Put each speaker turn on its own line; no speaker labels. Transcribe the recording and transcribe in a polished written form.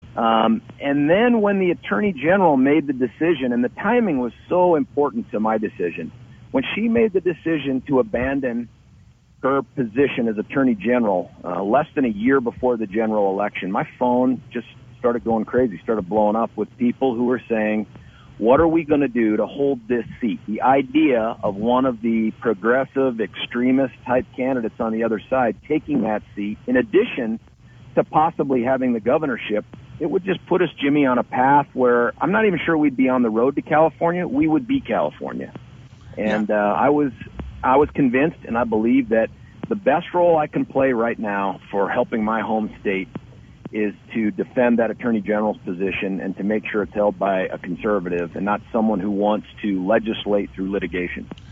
And then when the Attorney General made the decision, and the timing was so important to my decision, when she made the decision to abandon her position as Attorney General less than a year before the general election, my phone just started going crazy, started blowing up with people who were saying, what are we going to do to hold this seat? The idea of one of the progressive extremist type candidates on the other side taking that seat, in addition to possibly having the governorship, it would just put us, Jimmy, on a path where I'm not even sure we'd be on the road to California. We would be California. And I was convinced, and I believe that the best role I can play right now for helping my home state is to defend that Attorney General's position and to make sure it's held by a conservative and not someone who wants to legislate through litigation.